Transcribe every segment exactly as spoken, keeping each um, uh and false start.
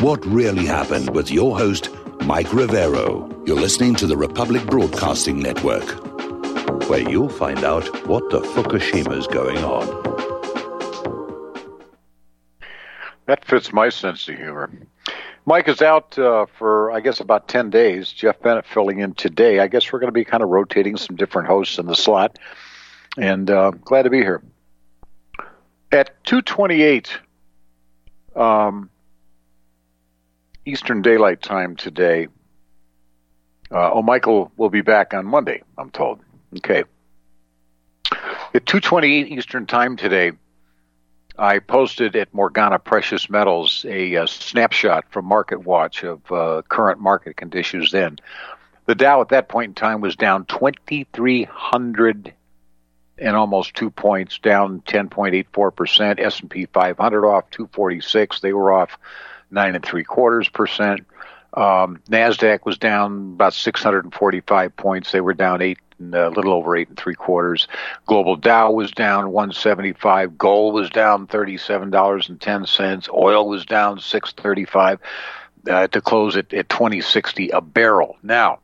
What Really Happened with your host, Mike Rivero. You're listening to the Republic Broadcasting Network, where you'll find out what the Fukushima's going on. That fits my sense of humor. Mike is out uh, for, I guess, about ten days. Jeff Bennett filling in today. I guess we're going to be kind of rotating some different hosts in the slot, and uh, glad to be here. At two twenty-eight um, Eastern Daylight Time today, uh, oh, Michael will be back on Monday, I'm told. Okay. At two twenty-eight Eastern Time today, I posted at Morgana Precious Metals a, a snapshot from Market Watch of uh, current market conditions then. The Dow at that point in time was down twenty-three hundred and almost two points, down ten point eight four percent. S and P five hundred off two forty-six. They were off nine and three quarters percent. Um, NASDAQ was down about six hundred forty-five points. They were down eight, a little over eight and three quarters. Global Dow was down one seventy-five. Gold was down thirty-seven dollars and ten cents. Oil was down six thirty-five uh, to close at, at twenty sixty a barrel. Now,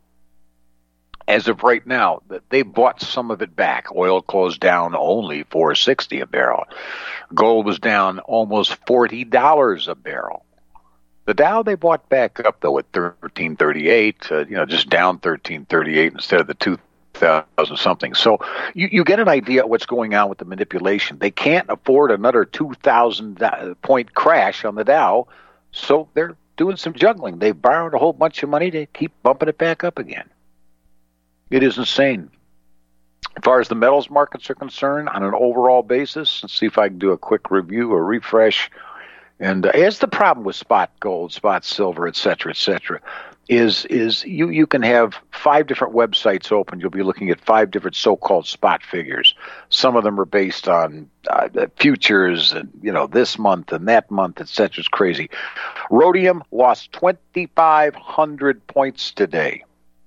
as of right now, they bought some of it back. Oil closed down only four sixty a barrel. Gold was down almost forty dollars a barrel. The Dow they bought back up though at thirteen thirty-eight, uh, you know, just down thirteen thirty-eight instead of the two thousand something. So you, you get an idea of what's going on with the manipulation. They can't afford another two thousand point crash on the Dow, so they're doing some juggling. They borrowed a whole bunch of money to keep bumping it back up again. It is insane. As far as the metals markets are concerned, on an overall basis, let's see if I can do a quick review or refresh. And uh, here's the problem with spot gold, spot silver, et cetera, et cetera, is, is you, you can have five different websites open. You'll be looking at five different so-called spot figures. Some of them are based on uh, futures and, you know, this month and that month, et cetera. It's crazy. Rhodium lost twenty-five hundred points today.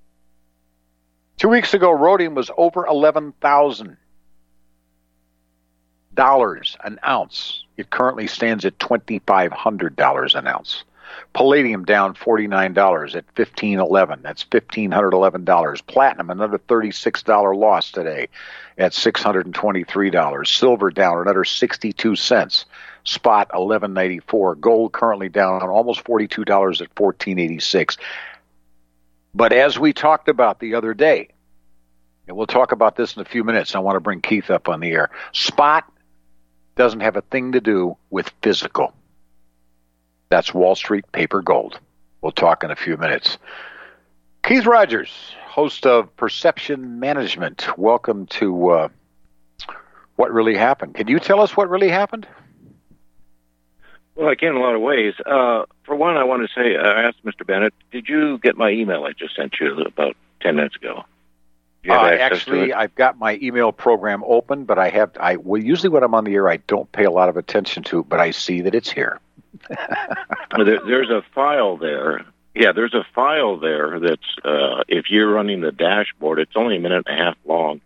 Two weeks ago, rhodium was over eleven thousand dollars an ounce. It currently stands at twenty-five hundred dollars an ounce. Palladium down forty-nine dollars at fifteen eleven. That's fifteen eleven dollars. Platinum, another thirty-six dollars loss today at six hundred twenty-three dollars. Silver down another sixty-two cents. Spot eleven ninety-four. Gold currently down almost forty-two dollars at fourteen eighty-six. But as we talked about the other day, and we'll talk about this in a few minutes, I want to bring Keith up on the air. Spot doesn't have a thing to do with physical. That's Wall Street paper gold. We'll talk in a few minutes. Keith Rogers, host of Perception Management. Welcome to uh, What Really Happened. Can you tell us what really happened? Well, I can in a lot of ways. Uh, for one, I want to say, I asked Mister Bennett, did you get my email I just sent you about ten minutes ago? Uh, actually, I've got my email program open, but I have, I well, usually when I'm on the air, I don't pay a lot of attention to it, but I see that it's here. there, there's a file there. Yeah, there's a file there that's, uh, if you're running the dashboard, it's only a minute and a half long.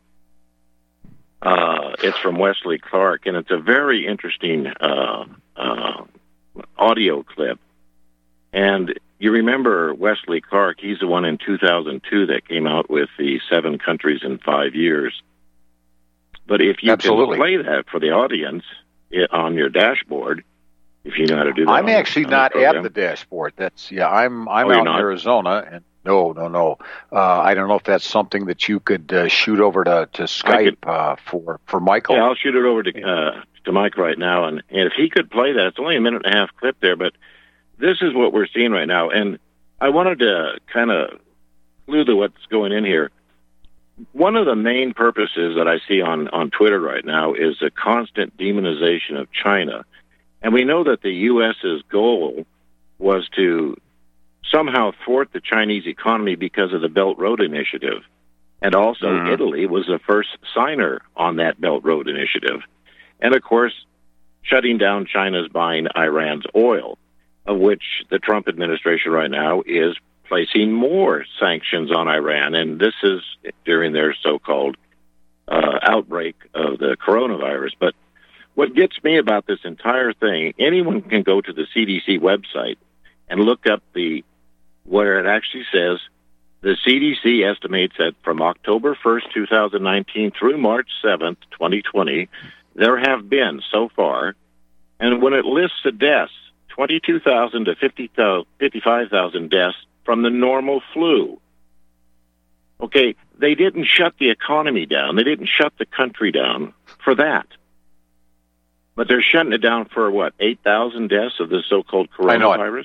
Uh, it's from Wesley Clark, and it's a very interesting uh, uh, audio clip. And you remember Wesley Clark, he's the one in two thousand two that came out with the seven countries in five years. But if you Absolutely. can play that for the audience it, on your dashboard, if you know how to do that. I'm actually the, not the at the dashboard. That's, yeah, I'm I'm oh, out in not? Arizona, and no, no, no. Uh, I don't know if that's something that you could uh, shoot over to, to Skype could, uh, for, for Michael. Yeah, I'll shoot it over to, uh, to Mike right now, and, and if he could play that, it's only a minute and a half clip there, but this is what we're seeing right now, and I wanted to kind of clue to what's going in here. One of the main purposes that I see on, on Twitter right now is the constant demonization of China. And we know that the U S's goal was to somehow thwart the Chinese economy because of the Belt Road Initiative. And also mm-hmm. Italy was the first signer on that Belt Road Initiative. And, of course, shutting down China's buying Iran's oil, of which the Trump administration right now is placing more sanctions on Iran. And this is during their so-called uh, outbreak of the coronavirus. But what gets me about this entire thing, anyone can go to the C D C website and look up the where it actually says the C D C estimates that from October first, twenty nineteen through March seventh, twenty twenty, there have been so far, and when it lists the deaths, twenty-two thousand to fifty-five thousand deaths from the normal flu. Okay, they didn't shut the economy down. They didn't shut the country down for that. But they're shutting it down for, what, eight thousand deaths of the so-called coronavirus?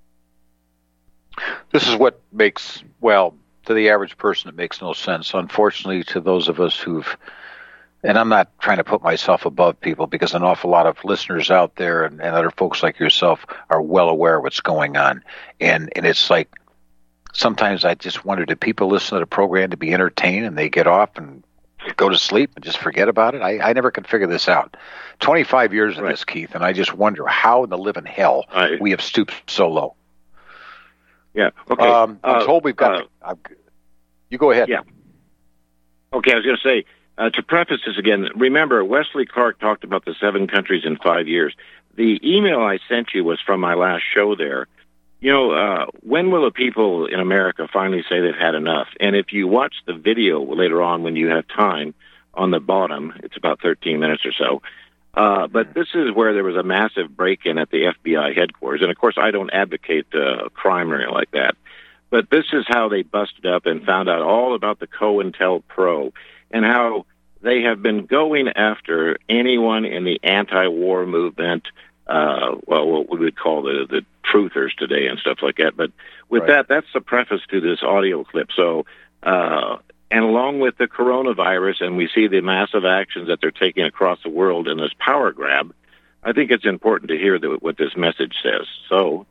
This is what makes, well, to the average person, it makes no sense. Unfortunately, to those of us who've, and I'm not trying to put myself above people because an awful lot of listeners out there and, and other folks like yourself are well aware of what's going on. And, and it's like, sometimes I just wonder, do people listen to the program to be entertained and they get off and go to sleep and just forget about it? I, I never could figure this out. twenty-five years in right. this, Keith, and I just wonder how in the living hell I, we have stooped so low. Yeah. Okay. Um, I'm uh, told we've got. Uh, to, you go ahead. Yeah. Okay, I was going to say uh, to preface this again. Remember, Wesley Clark talked about the seven countries in five years. The email I sent you was from my last show there. You know, uh, when will the people in America finally say they've had enough? And if you watch the video later on when you have time, on the bottom, it's about thirteen minutes or so. Uh, but this is where there was a massive break-in at the F B I headquarters. And, of course, I don't advocate uh, crime or anything like that. But this is how they busted up and found out all about the COINTELPRO and how they have been going after anyone in the anti-war movement, uh, well, what we would call the, the truthers today and stuff like that. But with right. that, that's the preface to this audio clip. So, uh, and along with the coronavirus, and we see the massive actions that they're taking across the world in this power grab, I think it's important to hear the, what this message says. So,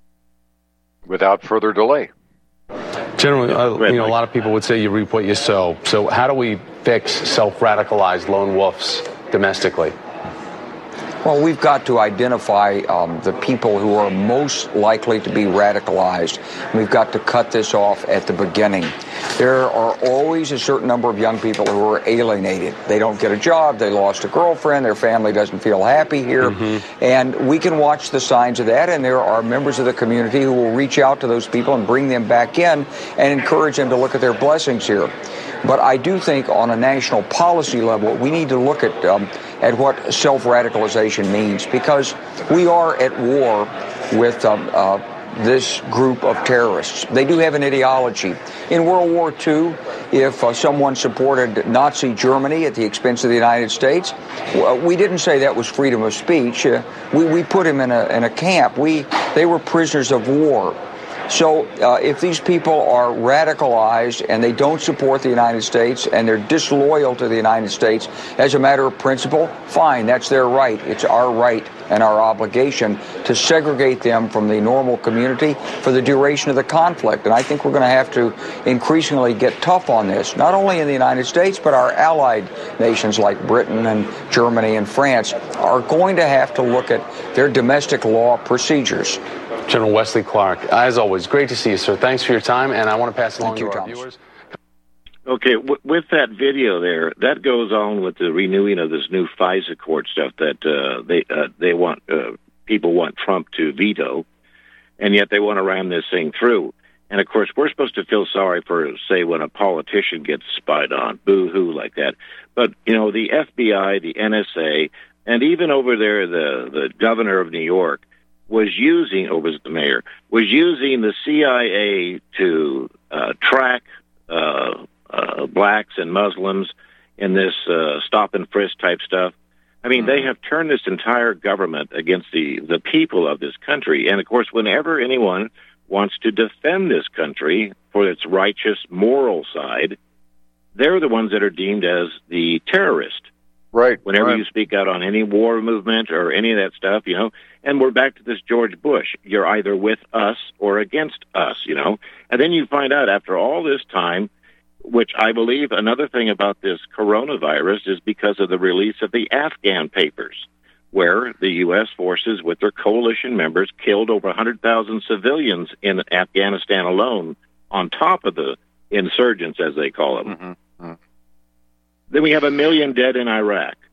without further delay. Generally, uh, you know, a lot of people would say you reap what you sow. So how do we fix self-radicalized lone wolves domestically? Well, we've got to identify um, the people who are most likely to be radicalized. We've got to cut this off at the beginning. There are always a certain number of young people who are alienated. They don't get a job, they lost a girlfriend, their family doesn't feel happy here. Mm-hmm. And we can watch the signs of that, and there are members of the community who will reach out to those people and bring them back in and encourage them to look at their blessings here. But I do think on a national policy level, we need to look at um, at what self-radicalization means, because we are at war with um, uh, this group of terrorists. They do have an ideology. In World War Two, if uh, someone supported Nazi Germany at the expense of the United States, we didn't say that was freedom of speech. Uh, we, we put him in a, in a camp. We, they were prisoners of war. So uh, if these people are radicalized and they don't support the United States and they're disloyal to the United States as a matter of principle, fine, that's their right. It's our right and our obligation to segregate them from the normal community for the duration of the conflict. And I think we're going to have to increasingly get tough on this, not only in the United States, but our allied nations like Britain and Germany and France are going to have to look at their domestic law procedures. General Wesley Clark, as always, great to see you, sir. Thanks for your time, and I want to pass along Thank to you, our Thomas. viewers. Okay, w- with that video there, that goes on with the renewing of this new FISA court stuff that uh, they uh, they want uh, people want Trump to veto, and yet they want to ram this thing through. And of course, we're supposed to feel sorry for, say, when a politician gets spied on, boo-hoo like that. But you know, the F B I, the N S A, and even over there, the the governor of New York was using, or was it the mayor, was using the C I A to uh, track uh, uh, blacks and Muslims in this uh, stop and frisk type stuff. I mean, mm-hmm. they have turned this entire government against the, the people of this country. And, of course, whenever anyone wants to defend this country for its righteous, moral side, they're the ones that are deemed as the terrorist. Right. Whenever right. you speak out on any war movement or any of that stuff, you know, and we're back to this George Bush. You're either with us or against us, you know. And then you find out after all this time, which I believe another thing about this coronavirus is because of the release of the Afghan papers, where the U S forces with their coalition members killed over one hundred thousand civilians in Afghanistan alone, on top of the insurgents, as they call them. Mm-hmm. Mm-hmm. Then we have a million dead in Iraq.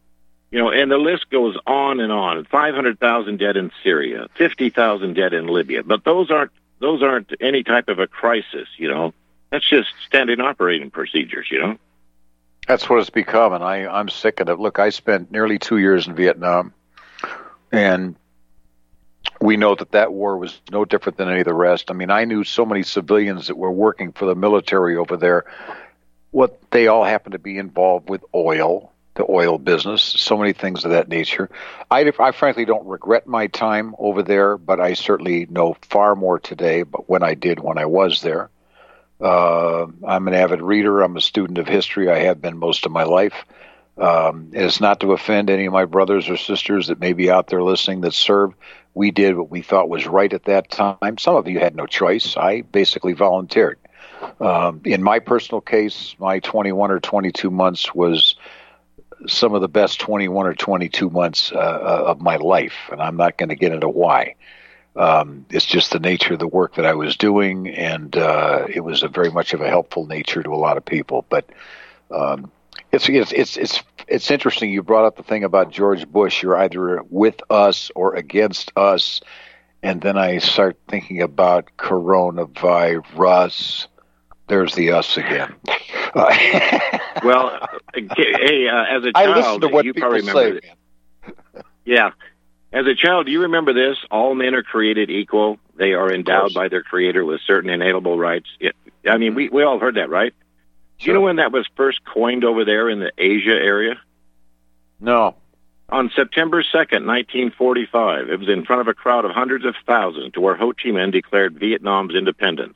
You know, and the list goes on and on. five hundred thousand dead in Syria, fifty thousand dead in Libya. But those aren't those aren't any type of a crisis, you know. That's just standard operating procedures, you know. That's what it's become, and I, I'm sick of it. Look, I spent nearly two years in Vietnam, and we know that that war was no different than any of the rest. I mean, I knew so many civilians that were working for the military over there. What they all happened to be involved with oil, the oil business, so many things of that nature. I, I frankly don't regret my time over there, but I certainly know far more today but when I did when I was there. Uh, I'm an avid reader. I'm a student of history. I have been most of my life. Um, it's not to offend any of my brothers or sisters that may be out there listening that served. We did what we thought was right at that time. Some of you had no choice. I basically volunteered. Um, in my personal case, my twenty-one or twenty-two months was some of the best twenty-one or twenty-two months uh, of my life, and I'm not going to get into why. Um, it's just the nature of the work that I was doing, and uh, it was a very much of a helpful nature to a lot of people. But um, it's, it's it's it's it's interesting. You brought up the thing about George Bush. You're either with us or against us, and then I start thinking about coronavirus. There's the us again. Well, hey, uh, as a I listen child, to what you people probably remember. say, man. Yeah. As a child, do you remember this? All men are created equal. They are endowed by their creator with certain inalienable rights. It, I mean, we, we all heard that, right? Do you know when that was first coined over there in the Asia area? No. On September second, nineteen forty-five. It was in front of a crowd of hundreds of thousands to where Ho Chi Minh declared Vietnam's independence.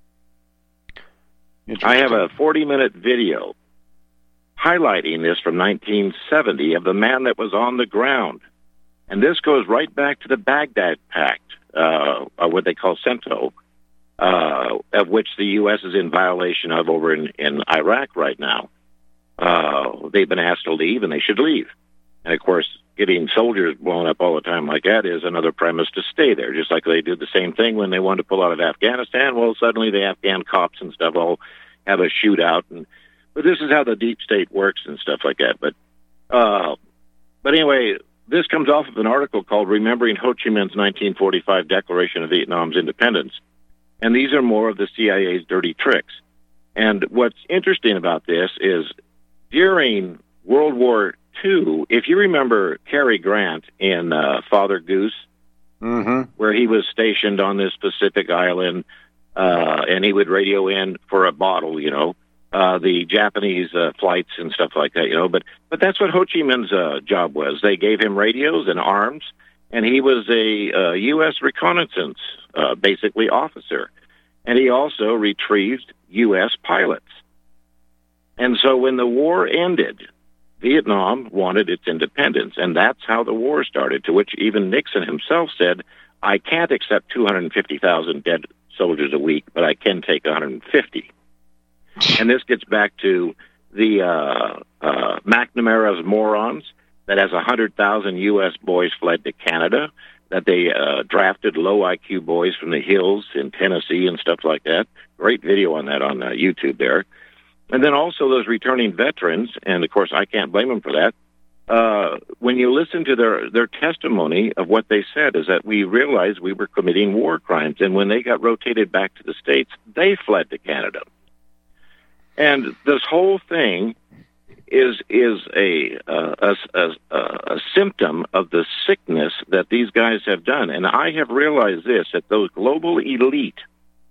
I have a forty-minute video highlighting this from nineteen seventy of the man that was on the ground. And this goes right back to the Baghdad Pact, uh, or what they call CENTO, uh, of which the U S is in violation of over in, in Iraq right now. Uh, they've been asked to leave, and they should leave. And, of course, getting soldiers blown up all the time like that is another premise to stay there, just like they did the same thing when they wanted to pull out of Afghanistan. Well, suddenly the Afghan cops and stuff all have a shootout. And, but this is how the deep state works and stuff like that. But, uh, but anyway, this comes off of an article called Remembering Ho Chi Minh's nineteen forty-five Declaration of Vietnam's Independence. And these are more of the C I A's dirty tricks. And what's interesting about this is during World War Two, if you remember Cary Grant in uh, Father Goose, mm-hmm. where he was stationed on this Pacific island, uh, and he would radio in for a bottle, you know, uh, the Japanese uh, flights and stuff like that, you know. But but that's what Ho Chi Minh's uh, job was. They gave him radios and arms, and he was a uh, U S reconnaissance, uh, basically, officer. And he also retrieved U S pilots. And so when the war ended, Vietnam wanted its independence, and that's how the war started, to which even Nixon himself said, I can't accept two hundred fifty thousand dead soldiers a week, but I can take one hundred fifty. And this gets back to the uh, uh, McNamara's morons, that as one hundred thousand U S boys fled to Canada, that they uh, drafted low I Q boys from the hills in Tennessee and stuff like that. Great video on that on uh, YouTube there. And then also those returning veterans, and of course I can't blame them for that. Uh, when you listen to their, their testimony of what they said is that we realized we were committing war crimes. And when they got rotated back to the States, they fled to Canada. And this whole thing is is a, uh, a, a, a symptom of the sickness that these guys have done. And I have realized this, that those global elite,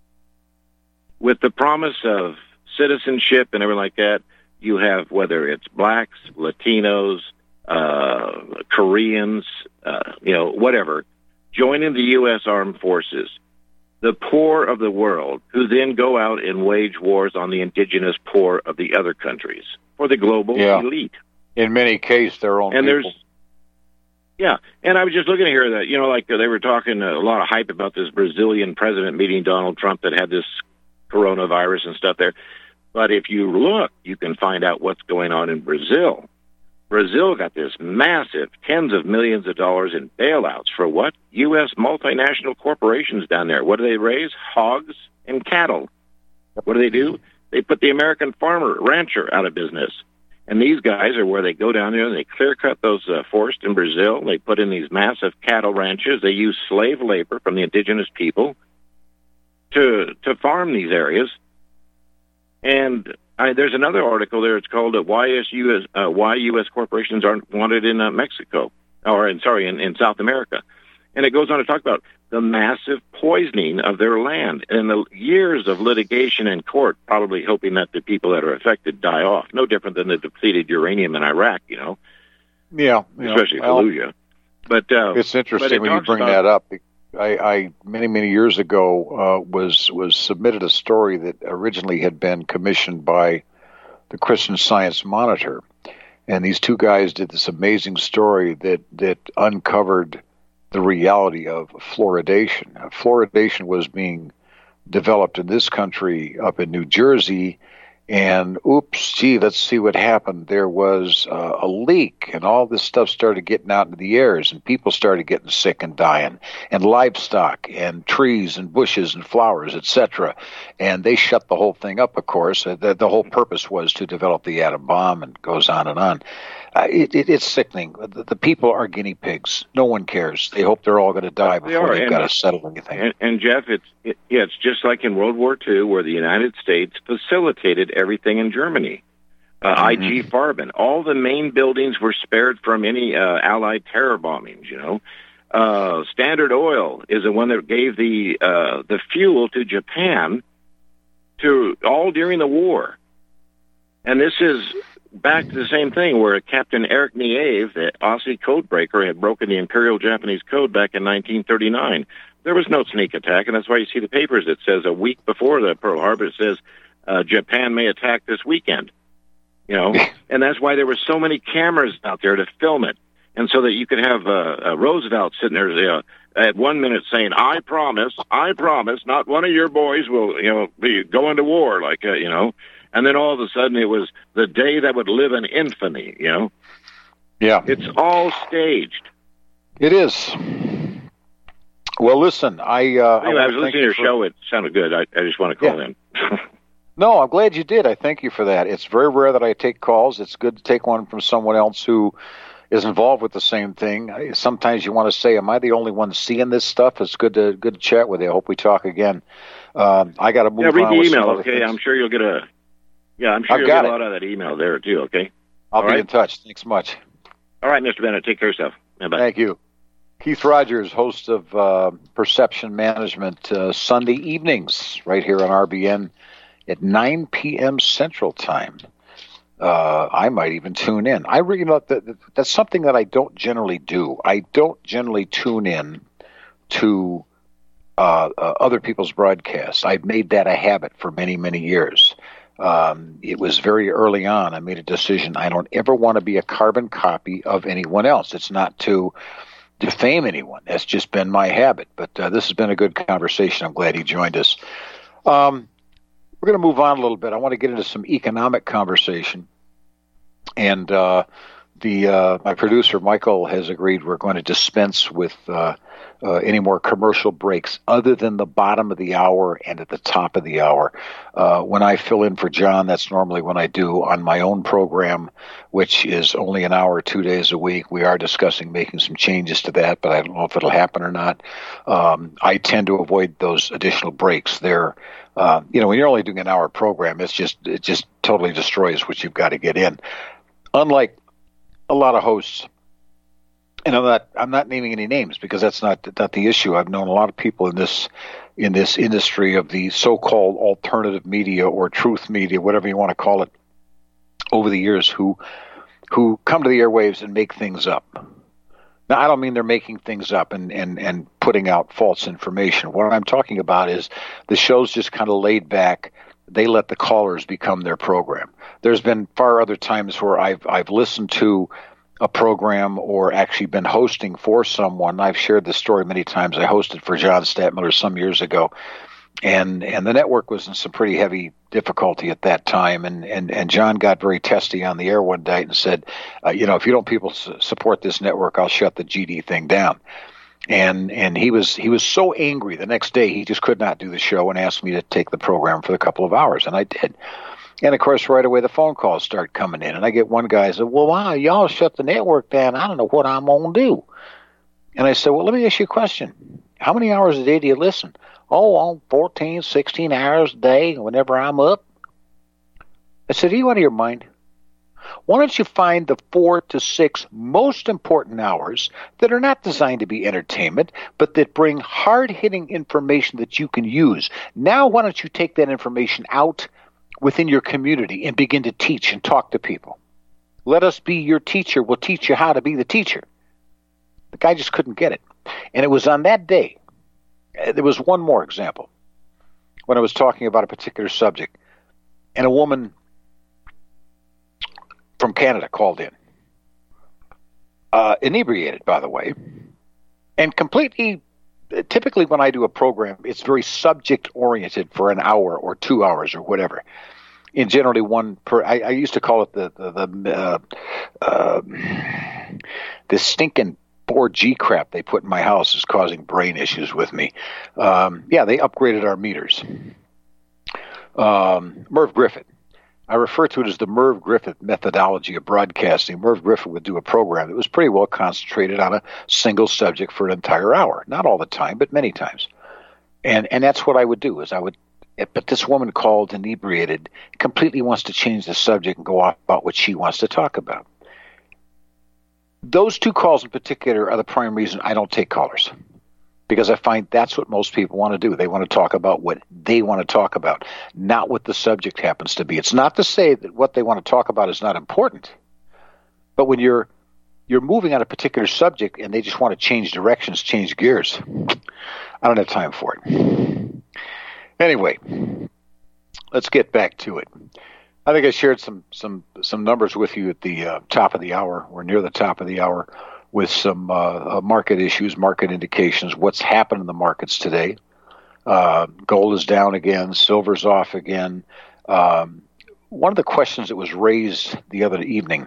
with the promise of citizenship and everything like that, you have, whether it's blacks, Latinos, uh, Koreans, uh, you know, whatever, joining the U S Armed Forces, the poor of the world, who then go out and wage wars on the indigenous poor of the other countries for the global yeah. elite. In many cases, their own and people. There's, yeah, and I was just looking here that, you know, like they were talking a lot of hype about this Brazilian president meeting Donald Trump that had this coronavirus and stuff there. But if you look, you can find out what's going on in Brazil. Brazil got this massive tens of millions of dollars in bailouts for what? U S multinational corporations down there. What do they raise? Hogs and cattle. What do they do? They put the American farmer, rancher out of business. And these guys are where they go down there and they clear cut those uh, forests in Brazil. They put in these massive cattle ranches. They use slave labor from the indigenous people to to farm these areas. And I, there's another article there. It's called uh, "Why U S uh, Why U S corporations aren't wanted in uh, Mexico, or in, sorry, in, in South America." And it goes on to talk about the massive poisoning of their land and the years of litigation in court, probably hoping that the people that are affected die off. No different than the depleted uranium in Iraq, you know. Yeah, especially well, Fallujah. But uh, it's interesting but it when you bring about, that up. I, I many many years ago uh, was was submitted a story that originally had been commissioned by the Christian Science Monitor, and these two guys did this amazing story that that uncovered the reality of fluoridation. Uh, fluoridation was being developed in this country up in New Jersey, and oops, gee, let's see what happened. There was uh, a leak, and all this stuff started getting out into the airs, and people started getting sick and dying, and livestock, and trees, and bushes, and flowers, et cetera. And they shut the whole thing up, of course. Uh, the, the whole purpose was to develop the atom bomb, and goes on and on. Uh, it, it, it's sickening. The, the people are guinea pigs. No one cares. They hope they're all going to die before they they've got to settle anything. And, and Jeff, it's it, yeah, it's just like in World War Two, where the United States facilitated everything in Germany. Uh, mm-hmm. I G Farben, all the main buildings were spared from any uh, Allied terror bombings. You know, uh, Standard Oil is the one that gave the uh, the fuel to Japan, to all during the war, and this is back to the same thing where Captain Eric Nieve, the Aussie codebreaker, had broken the Imperial Japanese Code back in nineteen thirty-nine. There was no sneak attack, and that's why you see the papers. It says a week before the Pearl Harbor, it says uh, Japan may attack this weekend. You know, and that's why there were so many cameras out there to film it, and so that you could have uh, uh, Roosevelt sitting there uh, at one minute saying, "I promise, I promise, not one of your boys will, you know, be going to war," like uh, you know. And then all of a sudden, it was the day that would live in infamy, you know? Yeah. It's all staged. It is. Well, listen, I... Uh, anyway, I, I was listening to your for... show. It sounded good. I, I just want to call yeah. in. No, I'm glad you did. I thank you for that. It's very rare that I take calls. It's good to take one from someone else who is involved with the same thing. Sometimes you want to say, am I the only one seeing this stuff? It's good to good to chat with you. I hope we talk again. Um, I got to move yeah, read on the with email, some okay? things. I'm sure you'll get a... Yeah, I'm sure I've you'll get it. a lot out of that email there, too, okay? I'll All be right? in touch. Thanks much. All right, Mister Bennett, take care of yourself. Bye. Thank you. Keith Rogers, host of uh, Perception Management, uh, Sunday evenings right here on R B N at nine p.m. Central Time. Uh, I might even tune in. I really, you know, that, that's something that I don't generally do. I don't generally tune in to uh, uh, other people's broadcasts. I've made that a habit for many, many years. Um, it was very early on. I made a decision. I don't ever want to be a carbon copy of anyone else. It's not to defame anyone. That's just been my habit. But uh, this has been a good conversation. I'm glad he joined us. Um, we're going to move on a little bit. I want to get into some economic conversation. And uh, the uh, my producer, Michael, has agreed we're going to dispense with uh, uh, any more commercial breaks other than the bottom of the hour and at the top of the hour. Uh, when I fill in for John, that's normally when I do on my own program, which is only an hour, two days a week. We are discussing making some changes to that, but I don't know if it'll happen or not. Um, I tend to avoid those additional breaks. They're, uh, you know, when you're only doing an hour program, it's just it just totally destroys what you've got to get in. Unlike a lot of hosts, and I'm not I'm not naming any names because that's not not the issue. I've known a lot of people in this in this industry of the so-called alternative media or truth media, whatever you want to call it, over the years who who come to the airwaves and make things up. Now, I don't mean they're making things up and, and, and putting out false information. What I'm talking about is the show's just kind of laid back. They let the callers become their program. There's been far other times where I've I've listened to a program or actually been hosting for someone. I've shared this story many times. I hosted for John Stadtmiller some years ago, and and the network was in some pretty heavy difficulty at that time. And and, and John got very testy on the air one night and said, uh, you know, if you don't people su- support this network, I'll shut the G D thing down. And and he was he was so angry the next day he just could not do the show and asked me to take the program for a couple of hours, and I did. And, of course, right away the phone calls start coming in. And I get one guy who said, well, wow, y'all shut the network down. I don't know what I'm going to do. And I said, well, let me ask you a question. How many hours a day do you listen? Oh, on fourteen, sixteen hours a day whenever I'm up. I said, are you out of your mind? Why don't you find the four to six most important hours that are not designed to be entertainment, but that bring hard-hitting information that you can use? Now, why don't you take that information out within your community and begin to teach and talk to people? Let us be your teacher. We'll teach you how to be the teacher. The guy just couldn't get it. And it was on that day. There was one more example when I was talking about a particular subject, and a woman from Canada called in, uh, inebriated, by the way, and completely, typically when I do a program, it's very subject-oriented for an hour or two hours or whatever. And generally one per, I, I used to call it the, the, the uh, uh, this stinking four G crap they put in my house is causing brain issues with me. Um, yeah, they upgraded our meters. Um, Merv Griffith. I refer to it as the Merv Griffith methodology of broadcasting. Merv Griffith would do a program that was pretty well concentrated on a single subject for an entire hour. Not all the time, but many times. And and that's what I would do, is I would, but this woman called inebriated, completely wants to change the subject and go off about what she wants to talk about. Those two calls in particular are the prime reason I don't take callers, because I find that's what most people want to do. They want to talk about what they want to talk about, not what the subject happens to be. It's not to say that what they want to talk about is not important, but when you're you're moving on a particular subject and they just want to change directions, change gears, I don't have time for it. Anyway, let's get back to it. I think I shared some some some numbers with you at the uh, top of the hour, or near the top of the hour, with some uh, market issues, market indications, what's happened in the markets today. Uh, gold is down again, silver's off again. Um, one of the questions that was raised the other evening,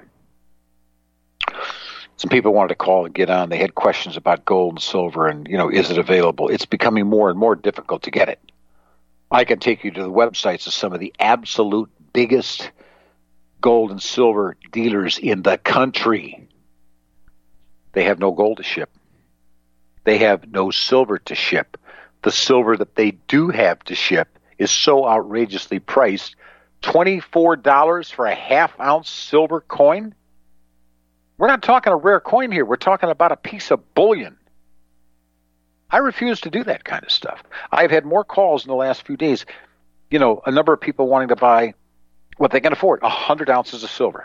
some people wanted to call and get on. They had questions about gold and silver and, you know, is it available? It's becoming more and more difficult to get it. I can take you to the websites of some of the absolute biggest gold and silver dealers in the country. They have no gold to ship. They have no silver to ship. The silver that they do have to ship is so outrageously priced. twenty-four dollars for a half-ounce silver coin? We're not talking a rare coin here. We're talking about a piece of bullion. I refuse to do that kind of stuff. I've had more calls in the last few days. You know, a number of people wanting to buy what they can afford, one hundred ounces of silver.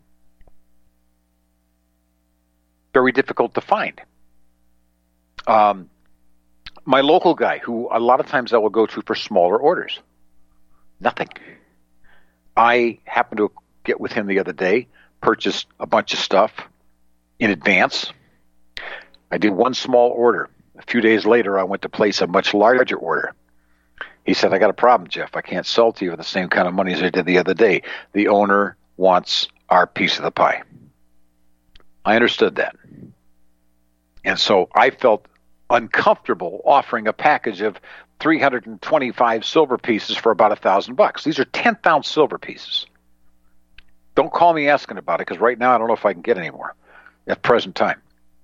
Very difficult to find. Um, my local guy, who a lot of times I will go to for smaller orders, nothing. I happened to get with him the other day, purchased a bunch of stuff in advance. I did one small order. A few days later, I went to place a much larger order. He said, I got a problem, Jeff. I can't sell to you for the same kind of money as I did the other day. The owner wants our piece of the pie. I understood that. And so I felt uncomfortable offering a package of three hundred twenty-five silver pieces for about a thousand bucks. These are tenth ounce silver pieces. Don't call me asking about it, because right now I don't know if I can get any more at present time.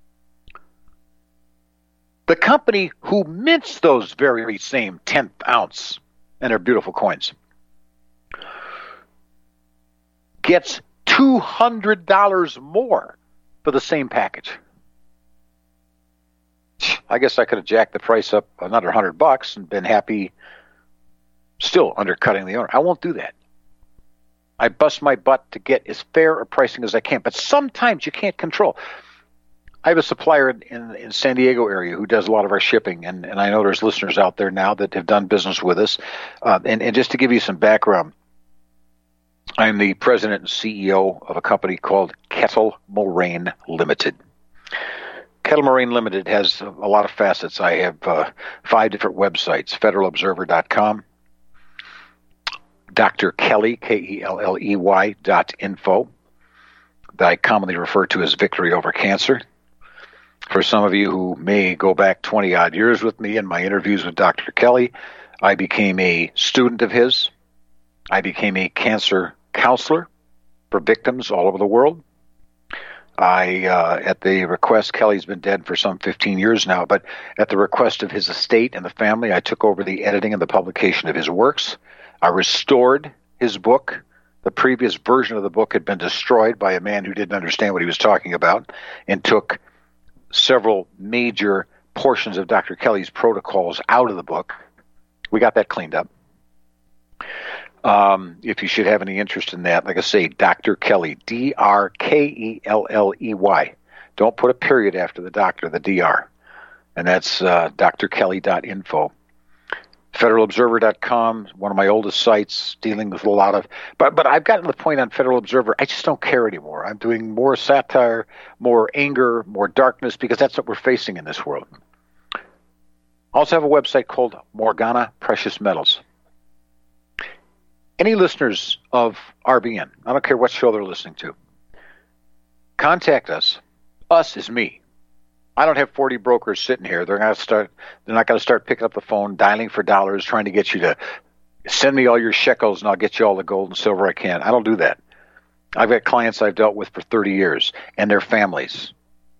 The company who mints those very same tenth ounce, and they're beautiful coins, gets two hundred dollars more for the same package. I guess I could have jacked the price up another hundred bucks and been happy, still undercutting the owner. I won't do that. I bust my butt to get as fair a pricing as I can, but sometimes you can't control. I have a supplier in, in, in San Diego area who does a lot of our shipping, and, and I know there's listeners out there now that have done business with us. Uh, and, and just to give you some background, I'm the president and C E O of a company called Kettle Moraine Limited. Kettle Moraine Limited has a, a lot of facets. I have uh, five different websites: federal observer dot com, Doctor Kelly, K E L L E Y dot info, that I commonly refer to as Victory Over Cancer. For some of you who may go back twenty-odd years with me in my interviews with Doctor Kelly, I became a student of his. I became a cancer counselor for victims all over the world. I, uh, at the request, Kelly's been dead for some fifteen years now, but at the request of his estate and the family, I took over the editing and the publication of his works. I restored his book. The previous version of the book had been destroyed by a man who didn't understand what he was talking about, and took several major portions of Doctor Kelly's protocols out of the book. We got that cleaned up. Um, if you should have any interest in that, like I say, Doctor Kelly, D R K E L L E Y. Don't put a period after the doctor, the D R. And that's uh, d r kelly dot info. federal observer dot com, one of my oldest sites, dealing with a lot of... But but I've gotten to the point on Federal Observer, I just don't care anymore. I'm doing more satire, more anger, more darkness, because that's what we're facing in this world. I also have a website called Morgana Precious Metals. Any listeners of R B N, I don't care what show they're listening to, contact us. Us is me. I don't have forty brokers sitting here. They're going to start. They're not going to start picking up the phone, dialing for dollars, trying to get you to send me all your shekels, and I'll get you all the gold and silver I can. I don't do that. I've got clients I've dealt with for thirty years, and their families,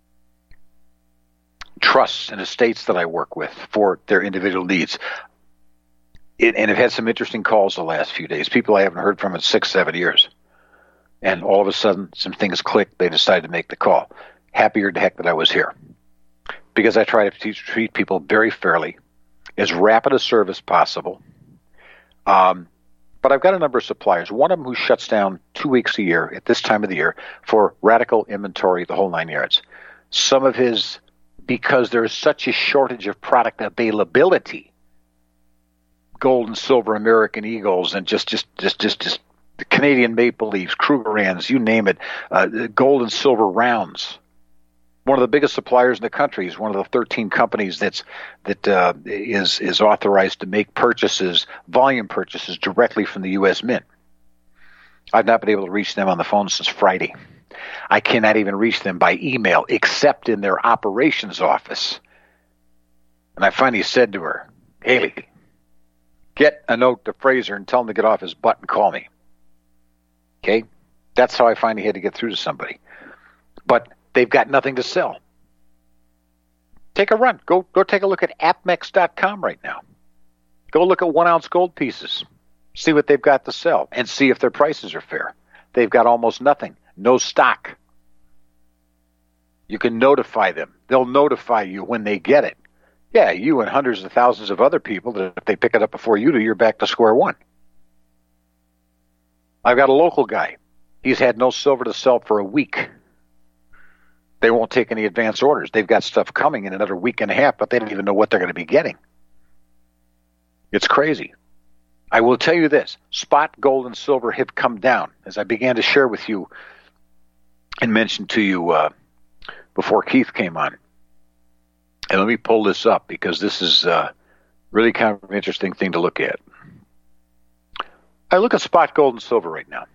trusts and estates that I work with for their individual needs. It, and I've had some interesting calls the last few days. People I haven't heard from in six, seven years. And all of a sudden, some things clicked. They decided to make the call. Happier to heck that I was here. Because I try to teach, treat people very fairly, as rapid a service possible. Um, but I've got a number of suppliers. One of them who shuts down two weeks a year at this time of the year for radical inventory, the whole nine yards. Some of his, because there is such a shortage of product availability, gold and silver American Eagles, and just, just, just, just, just the Canadian Maple Leafs, Krugerrands, you name it, uh, gold and silver rounds. One of the biggest suppliers in the country is one of the thirteen companies that's that uh, is is authorized to make purchases, volume purchases, directly from the U S Mint. I've not been able to reach them on the phone since Friday. I cannot even reach them by email, except in their operations office. And I finally said to her, Haley, get a note to Fraser and tell him to get off his butt and call me. Okay? That's how I finally had to get through to somebody. But they've got nothing to sell. Take a run. Go go take a look at apmex dot com right now. Go look at one-ounce gold pieces. See what they've got to sell and see if their prices are fair. They've got almost nothing. No stock. You can notify them. They'll notify you when they get it. Yeah, you and hundreds of thousands of other people, that if they pick it up before you do, you're back to square one. I've got a local guy. He's had no silver to sell for a week. They won't take any advance orders. They've got stuff coming in another week and a half, but they don't even know what they're going to be getting. It's crazy. I will tell you this. Spot gold and silver have come down, as I began to share with you and mention to you uh, before Keith came on. And let me pull this up, because this is uh, really kind of an interesting thing to look at. I look at spot gold and silver right now.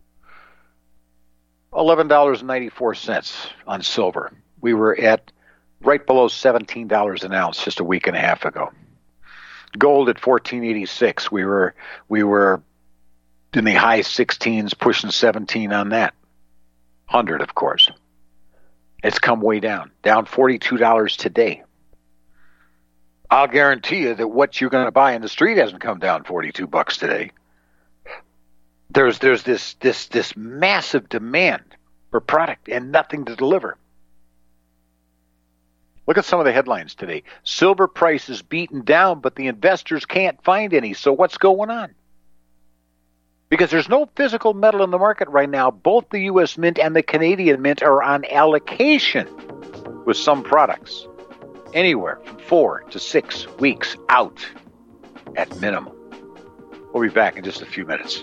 eleven dollars and ninety-four cents on silver. We were at right below seventeen dollars an ounce just a week and a half ago. Gold at fourteen eighty-six. We were we were in the high sixteens, pushing seventeen on that. one hundred, of course. It's come way down. Down forty-two dollars today. I'll guarantee you that what you're going to buy in the street hasn't come down forty-two bucks today. There's there's this this this massive demand for product and nothing to deliver. Look at some of the headlines today. Silver price is beaten down, but the investors can't find any. So what's going on? Because there's no physical metal in the market right now. Both the U S Mint and the Canadian Mint are on allocation with some products. Anywhere from four to six weeks out at minimum. We'll be back in just a few minutes.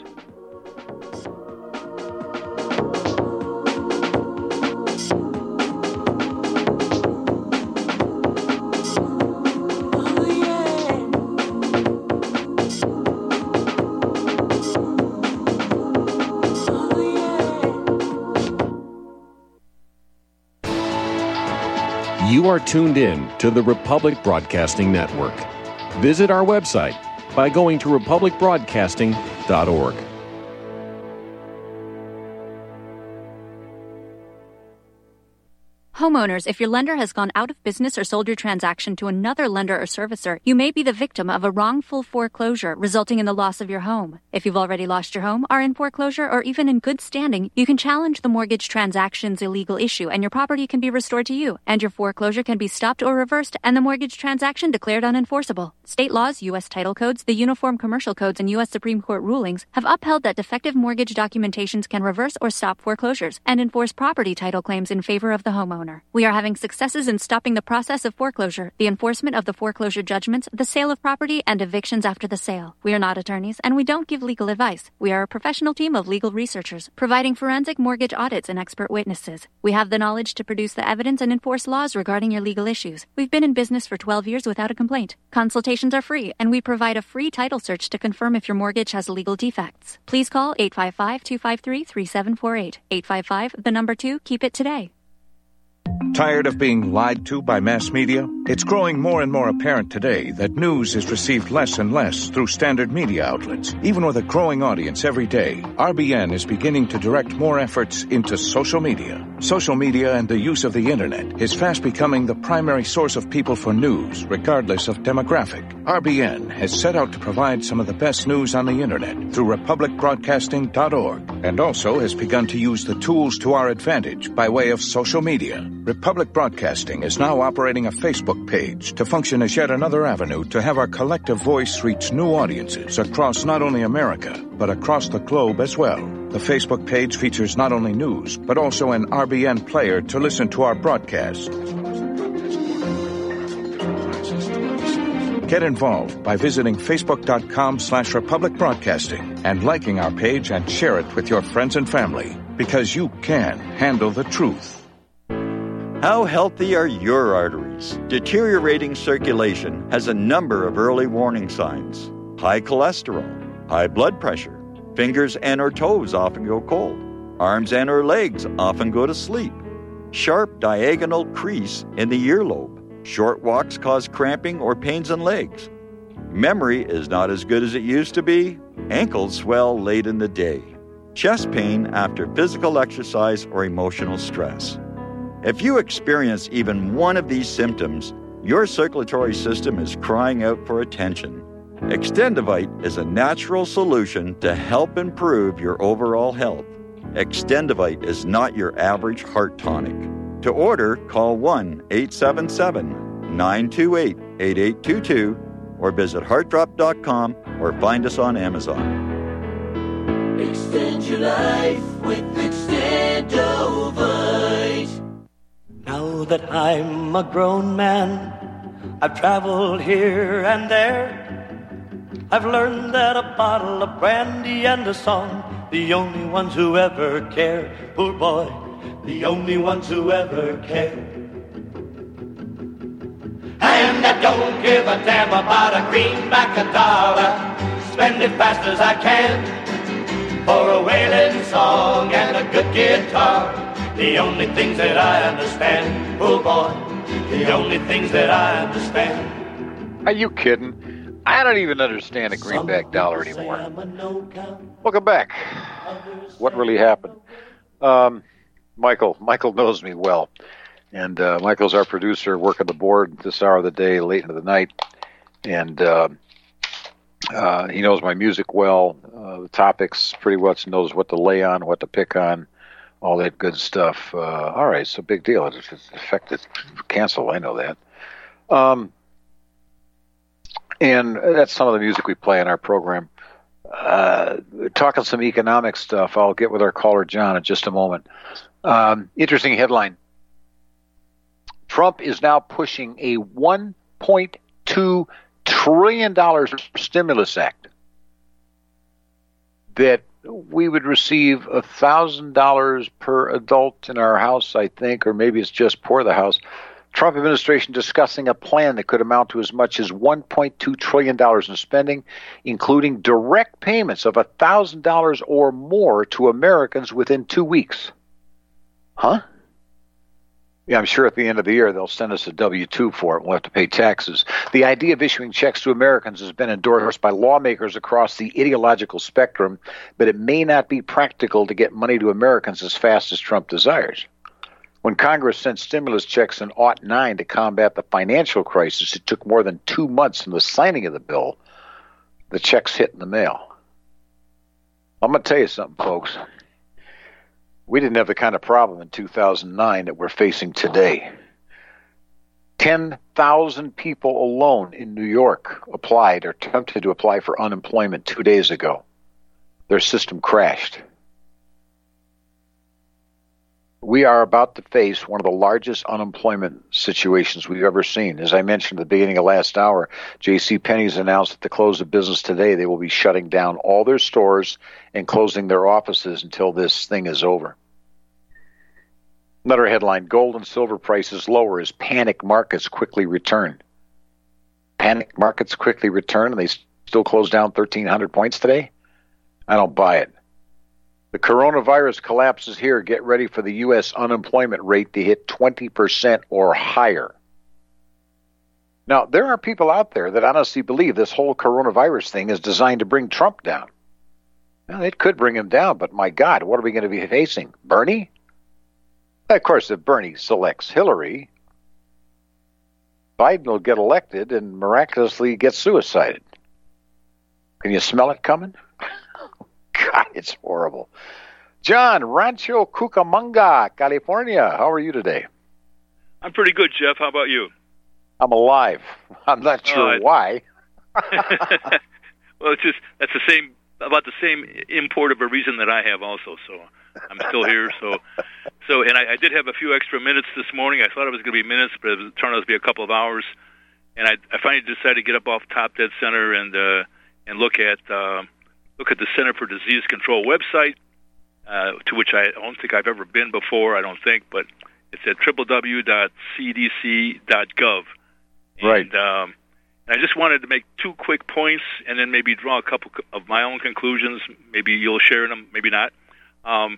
You are tuned in to the Republic Broadcasting Network. Visit our website by going to republic broadcasting dot org. Homeowners, if your lender has gone out of business or sold your transaction to another lender or servicer, you may be the victim of a wrongful foreclosure, resulting in the loss of your home. If you've already lost your home, are in foreclosure, or even in good standing, you can challenge the mortgage transaction's illegal issue, and your property can be restored to you, and your foreclosure can be stopped or reversed, and the mortgage transaction declared unenforceable. State laws, U S title codes, the Uniform Commercial Codes, and U S Supreme Court rulings have upheld that defective mortgage documentations can reverse or stop foreclosures and enforce property title claims in favor of the homeowner. We are having successes in stopping the process of foreclosure, the enforcement of the foreclosure judgments, the sale of property, and evictions after the sale. We are not attorneys, and we don't give legal advice. We are a professional team of legal researchers, providing forensic mortgage audits and expert witnesses. We have the knowledge to produce the evidence and enforce laws regarding your legal issues. We've been in business for twelve years without a complaint. Consultations are free, and we provide a free title search to confirm if your mortgage has legal defects. Please call eight five five, two five three, three seven four eight. eight five five, the number two, keep it today. Tired of being lied to by mass media? It's growing more and more apparent today that news is received less and less through standard media outlets. Even with a growing audience every day, R B N is beginning to direct more efforts into social media. Social media and the use of the internet is fast becoming the primary source of people for news, regardless of demographic. R B N has set out to provide some of the best news on the internet through republic broadcasting dot org, and also has begun to use the tools to our advantage by way of social media. Republic Broadcasting is now operating a Facebook page to function as yet another avenue to have our collective voice reach new audiences across not only America, but across the globe as well. The Facebook page features not only news, but also an R B N player to listen to our broadcast. Get involved by visiting facebook.com slash Republic Broadcasting and liking our page and share it with your friends and family, because you can handle the truth. How healthy are your arteries? Deteriorating circulation has a number of early warning signs. High cholesterol, high blood pressure, fingers and or toes often go cold, arms and or legs often go to sleep, sharp diagonal crease in the earlobe, short walks cause cramping or pains in legs, memory is not as good as it used to be, ankles swell late in the day, chest pain after physical exercise or emotional stress. If you experience even one of these symptoms, your circulatory system is crying out for attention. Extendivite is a natural solution to help improve your overall health. Extendivite is not your average heart tonic. To order, call one eight seven seven, nine two eight, eight eight two two or visit heart drop dot com or find us on Amazon. Extend your life with Extendivite. Now that I'm a grown man, I've traveled here and there. I've learned that a bottle of brandy and a song, the only ones who ever care. Poor boy, the only ones who ever care. And I don't give a damn about a greenback, a dollar. Spend it fast as I can for a wailing song and a good guitar. The only things that I understand, oh boy, the only things that I understand. Are you kidding? I don't even understand a greenback dollar anymore. Welcome back. What really happened? Um, Michael. Michael knows me well. And uh, Michael's our producer, working the board this hour of the day, late into the night. And uh, uh, he knows my music well, uh, the topics, pretty much knows what to lay on, what to pick on. All that good stuff. Uh, all right, so big deal. It's affected cancel. I know that. Um, and that's some of the music we play in our program. Uh, talking some economic stuff. I'll get with our caller John in just a moment. Um, interesting headline. Trump is now pushing a one point two trillion dollars stimulus act that we would receive one thousand dollars per adult in our house, I think, or maybe it's just for the house. Trump administration discussing a plan that could amount to as much as one point two trillion dollars in spending, including direct payments of one thousand dollars or more to Americans within two weeks. Huh? Yeah, I'm sure at the end of the year they'll send us a W two for it. We'll have to pay taxes. The idea of issuing checks to Americans has been endorsed by lawmakers across the ideological spectrum, but it may not be practical to get money to Americans as fast as Trump desires. When Congress sent stimulus checks in oh nine to combat the financial crisis, it took more than two months from the signing of the bill. The checks hit in the mail. I'm going to tell you something, folks. We didn't have the kind of problem in two thousand nine that we're facing today. ten thousand people alone in New York applied or attempted to apply for unemployment two days ago. Their system crashed. We are about to face one of the largest unemployment situations we've ever seen. As I mentioned at the beginning of last hour, JCPenney's announced at the close of business today they will be shutting down all their stores and closing their offices until this thing is over. Another headline, gold and silver prices lower as panic markets quickly return. Panic markets quickly return and they still close down thirteen hundred points today? I don't buy it. The coronavirus collapses here. Get ready for the U S unemployment rate to hit twenty percent or higher. Now, there are people out there that honestly believe this whole coronavirus thing is designed to bring Trump down. Well, it could bring him down, but my God, what are we going to be facing? Bernie? Of course, if Bernie selects Hillary, Biden will get elected and miraculously get suicided. Can you smell it coming? God, it's horrible. John, Rancho Cucamonga, California. How are you today? I'm pretty good, Jeff. How about you? I'm alive. I'm not sure uh, why. Well, it's just that's the same about the same import of a reason that I have also. So I'm still here. So, so, and I, I did have a few extra minutes this morning. I thought it was going to be minutes, but it turned out to be a couple of hours. And I, I finally decided to get up off Top Dead Center and uh, and look at. Uh, Look at the Center for Disease Control website, uh, to which I don't think I've ever been before, I don't think, but it's at w w w dot c d c dot gov. Right. And, um, and I just wanted to make two quick points and then maybe draw a couple of my own conclusions. Maybe you'll share them, maybe not. Um,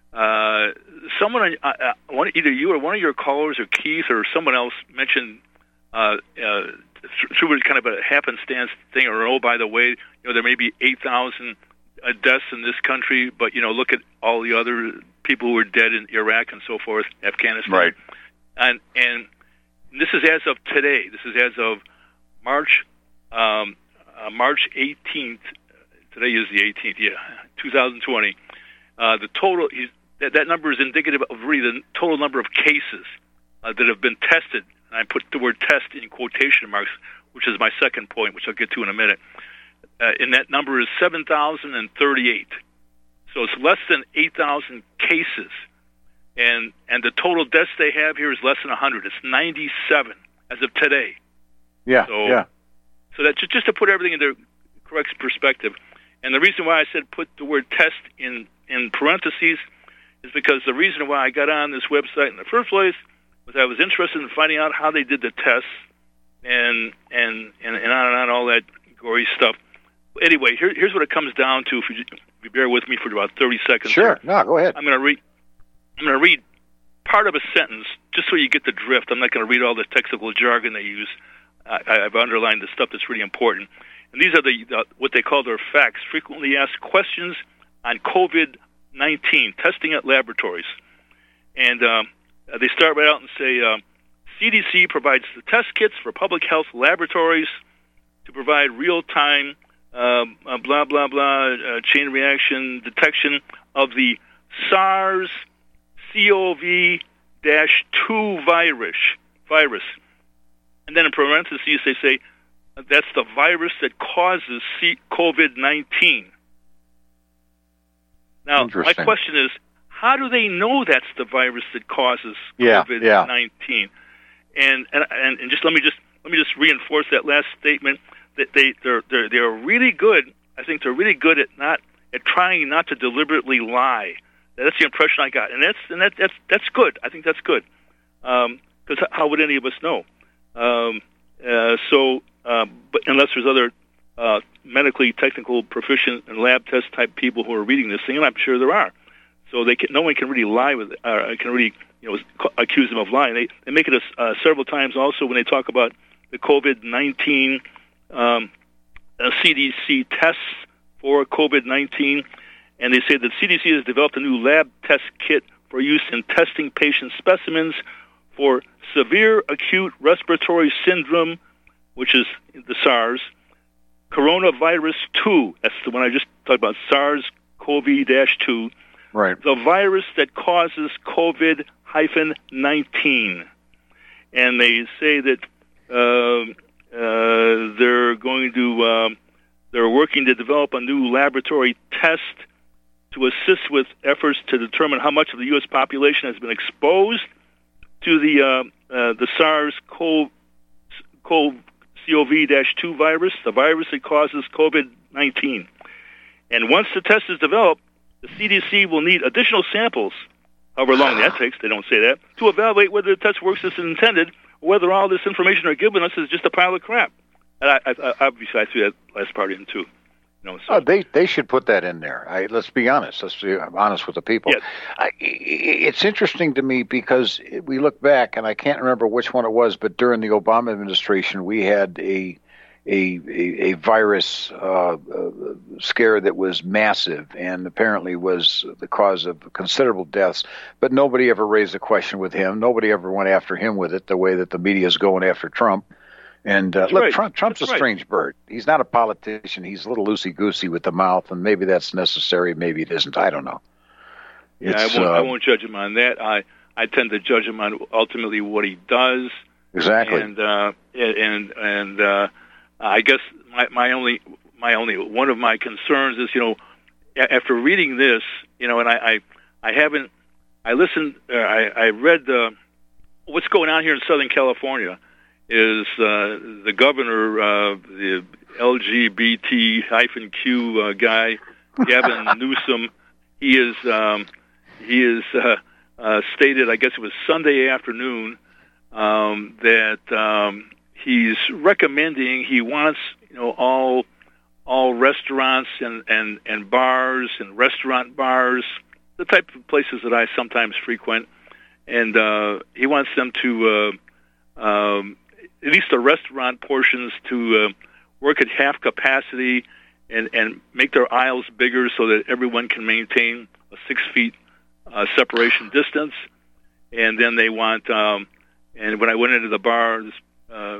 uh, someone, uh, uh, one, either you or one of your callers or Keith or someone else mentioned uh, uh, through kind of a happenstance thing, or oh, by the way, you know, there may be eight thousand uh, deaths in this country, but, you know, look at all the other people who are dead in Iraq and so forth, Afghanistan. Right. And, and this is as of today. This is as of March um, uh, March eighteenth. Today is the eighteenth, yeah, two thousand twenty. Uh, the total, is, that, that number is indicative of really the total number of cases uh, that have been tested. I put the word test in quotation marks, which is my second point, which I'll get to in a minute. Uh, and that number is seven thousand thirty-eight. So it's less than eight thousand cases. And and the total deaths they have here is less than one hundred. It's ninety-seven as of today. Yeah, so, yeah. So that's just, just to put everything into correct perspective. And the reason why I said put the word test in, in parentheses is because the reason why I got on this website in the first place was I was interested in finding out how they did the tests and and, and, and on and on, all that gory stuff. Anyway, here, here's what it comes down to. If you, if you bear with me for about thirty seconds. Sure. Here. No, go ahead. I'm going to read. I'm going to read part of a sentence just so you get the drift. I'm not going to read all the technical jargon they use. I, I've underlined the stuff that's really important. And these are the, the what they call their facts. Frequently asked questions on COVID nineteen testing at laboratories, and. Um, Uh, they start right out and say, uh, C D C provides the test kits for public health laboratories to provide real-time, uh, uh, blah, blah, blah, uh, chain reaction detection of the SARS C o V two virus. virus. And then in parentheses, they say, uh, that's the virus that causes C- COVID nineteen. Now, my question is, how do they know that's the virus that causes COVID nineteen? Yeah, yeah. And, and and just let me just let me just reinforce that last statement that they they're they're they're really good. I think they're really good at not at trying not to deliberately lie. That's the impression I got, and that's and that that's that's good. I think that's good because um, how would any of us know? Um, uh, so, uh, but unless there's other uh, medically technical, proficient, and lab test type people who are reading this thing, and I'm sure there are. So they can, no one can really lie with, uh, can really, you you know, accuse him of lying. They they make it a, uh, several times also when they talk about the COVID nineteen um, uh, C D C tests for COVID nineteen, and they say that C D C has developed a new lab test kit for use in testing patient specimens for severe acute respiratory syndrome, which is the SARS, coronavirus two, that's the one I just talked about, SARS-C o V two, right? The virus that causes COVID nineteen. And they say that uh, uh, they're going to, um, they're working to develop a new laboratory test to assist with efforts to determine how much of the U S population has been exposed to the uh, uh, the SARS-C o V two virus, the virus that causes COVID nineteen. And once the test is developed, the C D C will need additional samples, however long that takes, they don't say that, to evaluate whether the test works as intended, or whether all this information they're giving us is just a pile of crap. And I, I, obviously, I threw that last part in, too. No, so. Oh, they they should put that in there. I, let's be honest. Let's be honest with the people. Yes. I, it's interesting to me because we look back, and I can't remember which one it was, but during the Obama administration, we had a a a, a virus uh, uh, scare that was massive and apparently was the cause of considerable deaths. But nobody ever raised a question with him. Nobody ever went after him with it the way that the media is going after Trump. And uh, look, right. Trump, Trump's that's a strange right. bird. He's not a politician. He's a little loosey-goosey with the mouth, and maybe that's necessary, maybe it isn't. I don't know. Yeah, I won't, uh, I won't judge him on that. I, I tend to judge him on ultimately what he does. Exactly. And uh, and and uh, I guess my, my only my only one of my concerns is, you know, after reading this, you know, and I I, I haven't I listened uh, I I read uh, what's going on here in Southern California. Is uh, the governor, uh, the L G B T Q uh, guy, Gavin Newsom? He is um, he is uh, uh, stated, I guess it was Sunday afternoon, um, that um, he's recommending he wants you know all all restaurants and, and, and bars and restaurant bars, the type of places that I sometimes frequent, and uh, he wants them to. Uh, um, at least the restaurant portions to uh, work at half capacity and, and make their aisles bigger so that everyone can maintain a six feet uh, separation distance. And then they want, um, and when I went into the bar uh, uh,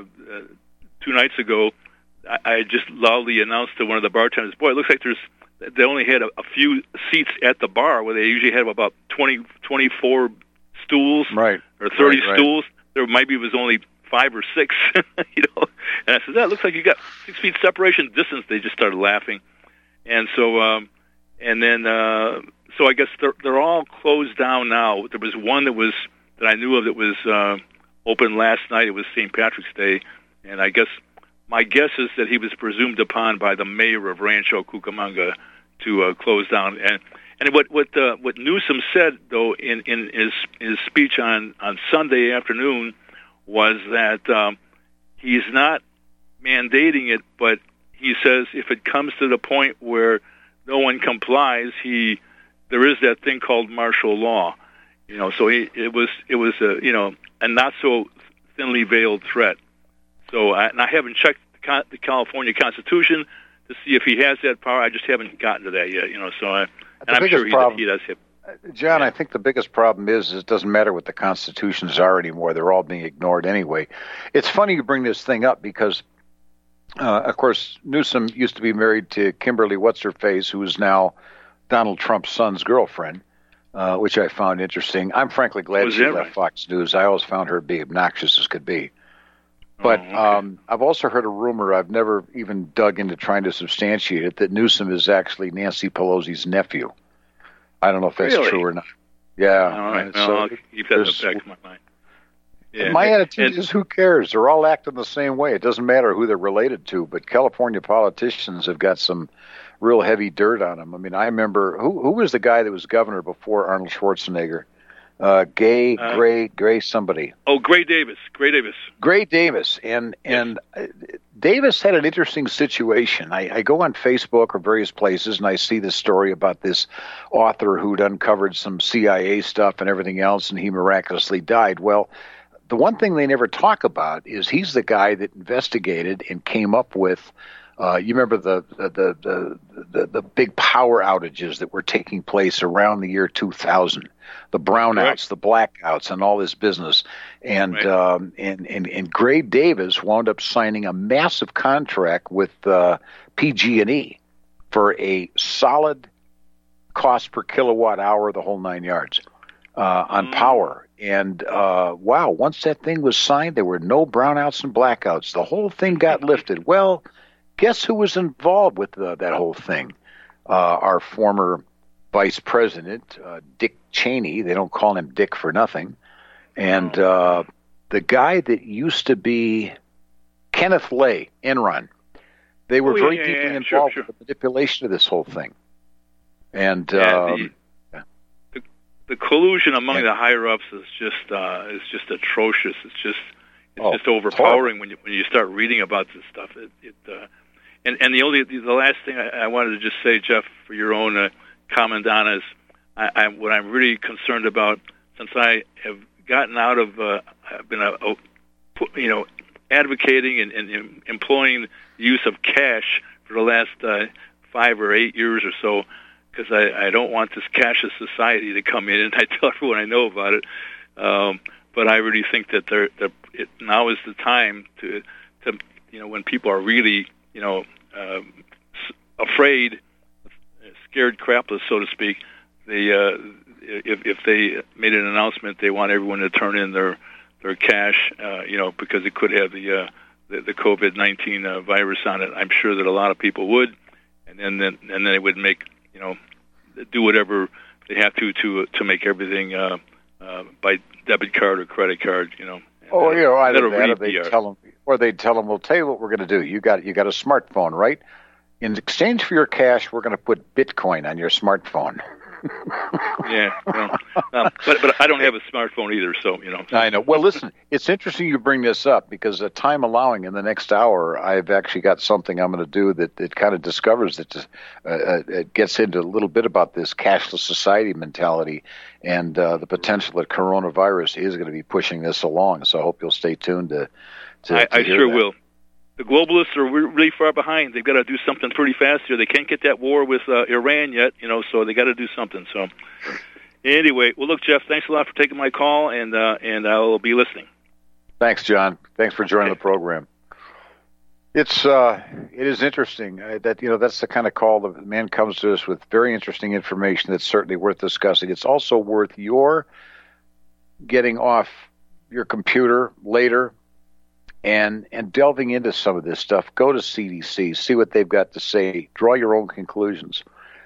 two nights ago, I, I just loudly announced to one of the bartenders, boy, it looks like there's, they only had a, a few seats at the bar where they usually have about twenty, twenty-four stools right. or thirty right, right. stools. There maybe it was only five or six, you know. And I said, that looks like you got six feet separation distance. They just started laughing. And so, um, and then, uh, so I guess they're, they're all closed down now. There was one that was, that I knew of that was uh, open last night. It was Saint Patrick's Day. And I guess, my guess is that he was presumed upon by the mayor of Rancho Cucamonga to uh, close down. And and what what uh, what Newsom said, though, in, in his, his speech on, on Sunday afternoon, was that um, he's not mandating it, but he says if it comes to the point where no one complies, he there is that thing called martial law, you know. So he, it was it was a you know a not so thinly veiled threat. So I, and I haven't checked the, Con- the California Constitution to see if he has that power. I just haven't gotten to that yet, you know. So I, and I'm sure he, problem- he does have. John, yeah. I think the biggest problem is, is it doesn't matter what the constitutions are anymore. They're all being ignored anyway. It's funny you bring this thing up because, uh, of course, Newsom used to be married to Kimberly What's-Her-Face, who is now Donald Trump's son's girlfriend, uh, which I found interesting. I'm frankly glad she left right? Fox News. I always found her to be obnoxious as could be. But oh, okay. um, I've also heard a rumor, I've never even dug into trying to substantiate it, that Newsom is actually Nancy Pelosi's nephew. I don't know if that's really? true or not. Yeah. All right. So no, I'll keep that in the back of my mind. Yeah. My attitude and, is who cares? They're all acting the same way. It doesn't matter who they're related to, but California politicians have got some real heavy dirt on them. I mean, I remember, who who was the guy that was governor before Arnold Schwarzenegger? Uh, Gay, Uh, Gray, Gray, somebody. Oh, Gray Davis. Gray Davis. Gray Davis. And and uh, Davis had an interesting situation. I, I go on Facebook or various places, and I see this story about this author who'd uncovered some C I A stuff and everything else, and he miraculously died. Well, the one thing they never talk about is he's the guy that investigated and came up with Uh, you remember the the, the the the big power outages that were taking place around the year two thousand, the brownouts, right. the blackouts, and all this business. And right. um, and, and and Gray Davis wound up signing a massive contract with uh, P G and E for a solid cost per kilowatt hour, the whole nine yards, uh, on mm. power. And uh, wow, once that thing was signed, there were no brownouts and blackouts. The whole thing got lifted. Well, guess who was involved with the, that whole thing? Uh, our former vice president, uh, Dick Cheney. They don't call him Dick for nothing. And uh, the guy that used to be Kenneth Lay, Enron. They were oh, yeah, very yeah, deeply yeah, involved sure, sure. with the manipulation of this whole thing. And yeah, um, the, the, the collusion among and, the higher ups is just uh, is just atrocious. It's just it's oh, just overpowering when you when you start reading about this stuff. It, it uh, and and the only the last thing I, I wanted to just say, Jeff, for your own uh, comment on is I, I, what I'm really concerned about, since I have gotten out of uh, I've been a, a you know advocating and, and employing the use of cash for the last uh, five or eight years or so, because I, I don't want this cashless society to come in, and I tell everyone I know about it. Um, but I really think that there, that it, now is the time to, to, you know, when people are really, you know, uh, afraid, scared crapless, so to speak. They, uh, if if they made an announcement, they want everyone to turn in their their cash, uh, you know, because it could have the uh, the, the COVID nineteen uh, virus on it. I'm sure that a lot of people would, and then then and then it would make, you know, do whatever they have to to to make everything uh, uh, by debit card or credit card, you know. Oh, you know, either really that, or they tell them, or they tell them, "We'll tell you what we're going to do. You got you got a smartphone, right? In exchange for your cash, we're going to put Bitcoin on your smartphone." yeah, well, um, but but I don't have a smartphone either, so you know. I know. Well, listen, it's interesting you bring this up because, uh, time allowing, in the next hour, I've actually got something I'm going to do that, that kind of discovers that uh, uh, it gets into a little bit about this cashless society mentality and uh, the potential that coronavirus is going to be pushing this along. So I hope you'll stay tuned to. to I, to I hear sure that. will. The globalists are really far behind. They've got to do something pretty fast here. They can't get that war with uh, Iran yet, you know, so they got to do something. So, anyway, well, look, Jeff, thanks a lot for taking my call, and uh, and I'll be listening. Thanks, John. Thanks for joining okay. the program. It's uh, it is interesting uh, that you know that's the kind of call that the man comes to us with very interesting information that's certainly worth discussing. It's also worth your getting off your computer later. And and delving into some of this stuff, go to C D C, see what they've got to say, draw your own conclusions.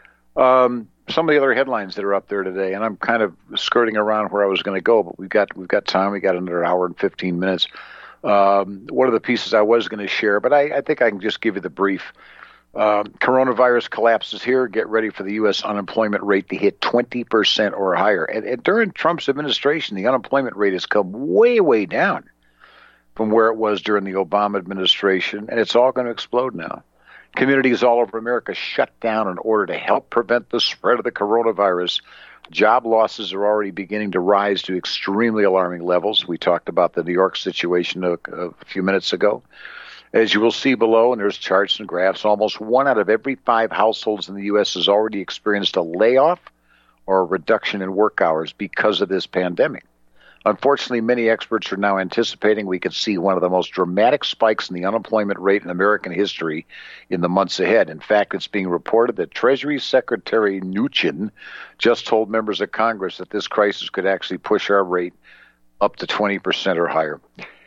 Um, some of the other headlines that are up there today, and I'm kind of skirting around where I was going to go, but we've got we've got time. We got another hour and fifteen minutes. Um, one of the pieces I was going to share, but I, I think I can just give you the brief. Um, coronavirus collapses here. Get ready for the U S unemployment rate to hit twenty percent or higher. And, and during Trump's administration, the unemployment rate has come way, way down from where it was during the Obama administration, and it's all going to explode now. Communities all over America shut down in order to help prevent the spread of the coronavirus. Job losses are already beginning to rise to extremely alarming levels. We talked about the New York situation a, a few minutes ago. As you will see below, and there's charts and graphs, almost one out of every five households in the U S has already experienced a layoff or a reduction in work hours because of this pandemic. Unfortunately, many experts are now anticipating we could see one of the most dramatic spikes in the unemployment rate in American history in the months ahead. In fact, it's being reported that Treasury Secretary Mnuchin just told members of Congress that this crisis could actually push our rate up to twenty percent or higher.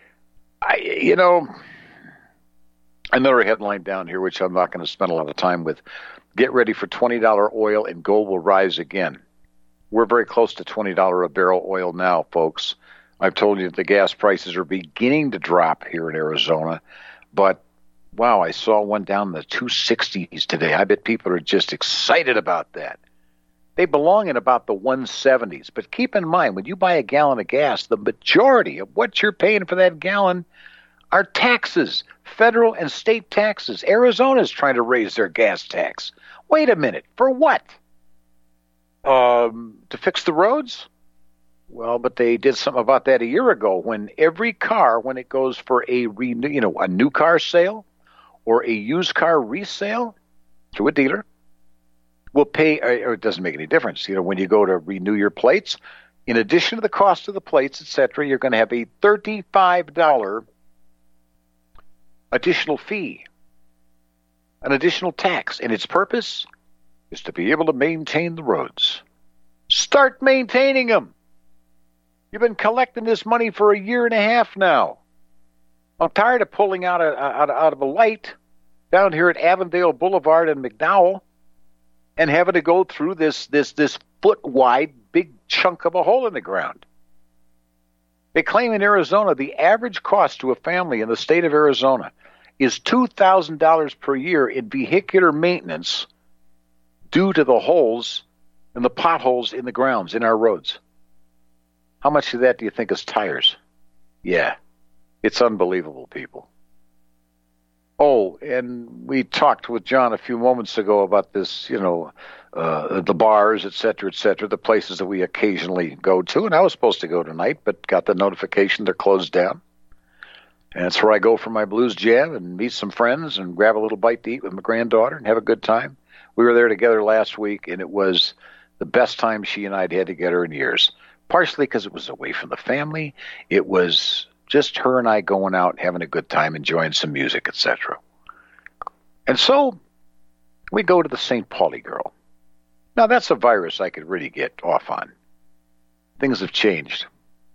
I, you know, another headline down here, which I'm not going to spend a lot of time with. Get ready for twenty dollars oil and gold will rise again. We're very close to twenty dollars a barrel oil now, folks. I've told you that the gas prices are beginning to drop here in Arizona. But, wow, I saw one down in the two sixties today. I bet people are just excited about that. They belong in about the one seventies. But keep in mind, when you buy a gallon of gas, the majority of what you're paying for that gallon are taxes, federal and state taxes. Arizona's trying to raise their gas tax. Wait a minute. For what? Um, to fix the roads? Well, but they did something about that a year ago when every car, when it goes for a renew, you know, a new car sale or a used car resale through a dealer, will pay, or it doesn't make any difference. You know, when you go to renew your plates, in addition to the cost of the plates, et cetera, you're going to have a thirty-five dollars additional fee, an additional tax, and its purpose is to be able to maintain the roads. Start maintaining them. You've been collecting this money for a year and a half now. I'm tired of pulling out, a, out, out of a light down here at Avondale Boulevard and McDowell and having to go through this this this foot-wide big chunk of a hole in the ground. They claim in Arizona the average cost to a family in the state of Arizona is two thousand dollars per year in vehicular maintenance due to the holes and the potholes in the grounds in our roads. How much of that do you think is tires? Yeah, it's unbelievable, people. Oh, and we talked with John a few moments ago about this, you know, uh, the bars, et cetera, et cetera, the places that we occasionally go to. And I was supposed to go tonight, but got the notification they're closed down. And that's where I go for my blues jam and meet some friends and grab a little bite to eat with my granddaughter and have a good time. We were there together last week, and it was the best time she and I had had together in years. Partially because it was away from the family. It was just her and I going out, having a good time, enjoying some music, et cetera. And so we go to the Saint Pauli girl. Now, that's a virus I could really get off on. Things have changed.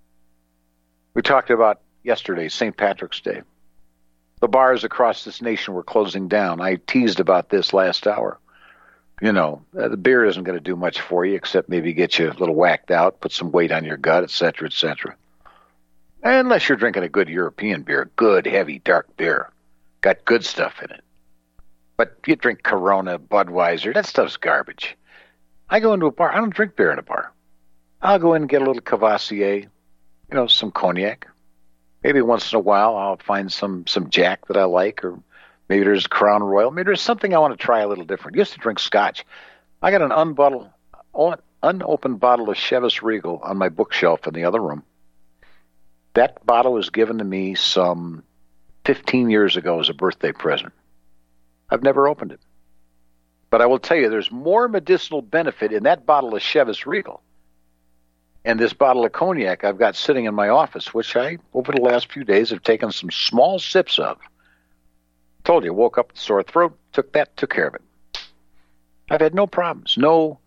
We talked about yesterday, Saint Patrick's Day. The bars across this nation were closing down. I teased about this last hour. You know, uh, the beer isn't going to do much for you except maybe get you a little whacked out, put some weight on your gut, et cetera, et cetera. Unless you're drinking a good European beer, good, heavy, dark beer. Got good stuff in it. But if you drink Corona, Budweiser, that stuff's garbage. I go into a bar. I don't drink beer in a bar. I'll go in and get a little Cavassier, you know, some cognac. Maybe once in a while I'll find some, some Jack that I like, or maybe there's Crown Royal. Maybe there's something I want to try a little different. I used to drink Scotch. I got an unbottled, unopened bottle of Chivas Regal on my bookshelf in the other room. That bottle was given to me some fifteen years ago as a birthday present. I've never opened it. But I will tell you, there's more medicinal benefit in that bottle of Chivas Regal and this bottle of cognac I've got sitting in my office, which I, over the last few days, have taken some small sips of. Told you, woke up with a sore throat, took that, took care of it. I've had no problems, no,